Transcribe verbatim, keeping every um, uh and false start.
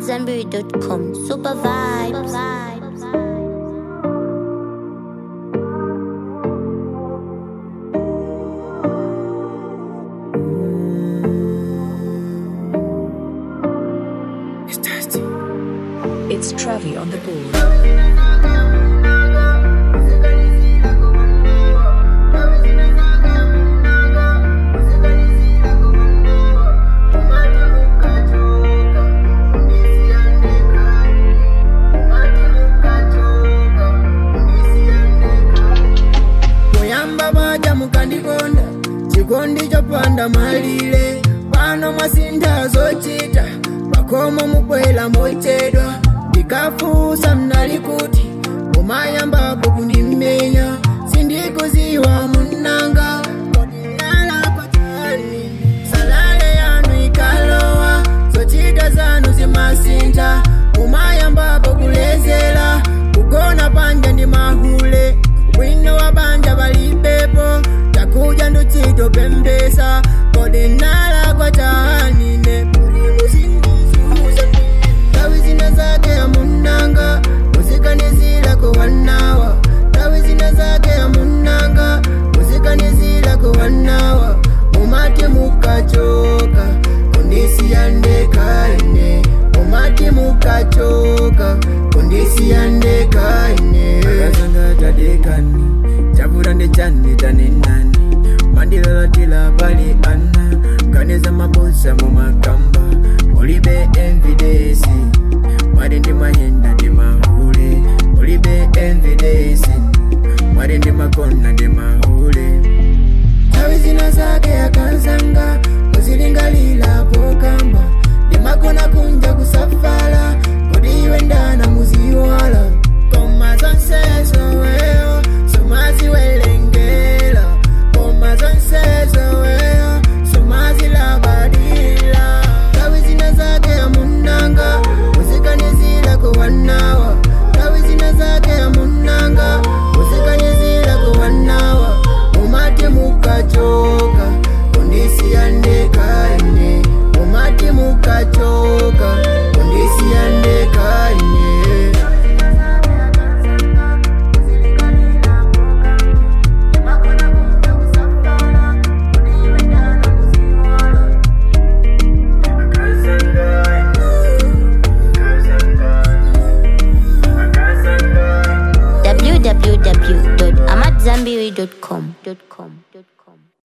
Zanberry dot com. Super vibes. It's tasty. It's Travi on the board. Mukandikonda chikondi chopanda malile pano masinda zochita pakoma mukwela mochedwa ndikafusa mnalikuti mumayambapo kundimenya sindikuziwa munanga kodinala kwachani salale yanu ikalowa zochita zanu zimasinta mumayambapo kulezela kugona panja ndi mahule wino wabanja balipepo takuja nduchito pembesa kode nala kwa tahanine tawi zina zake ya munanga muzika nizila kwa wanawa tawi zina zake ya munanga muzika nizila kwa wanawa mumati mukachoka kundisi yandekaine mumati mukachoka kundisi yandekaine akazanga tadekani chabura chani tani nani mandila tila pali ana kaneza mabosa mumakamba ulibe evidence mwari ndi mahenda ndi mahule ulibe evidence mwari ndi makona ndi mahule tawi zina zake yakazanga muzilingalila pokambwa ndi makona kunja kusafala kodi iwe ndana muziwala koma zonsezo weyo somazi welengela koma zonsezo weyo somazi labadila tawi zina zake ya munanga muzikanizila kwa wanawa tawi zina zake ya munanga muzikanizila kwa wanawa mumati mukachoka kundisi yandekaine mumati mukachoka kundisi yandekaine w w w dot amadzambiri dot com.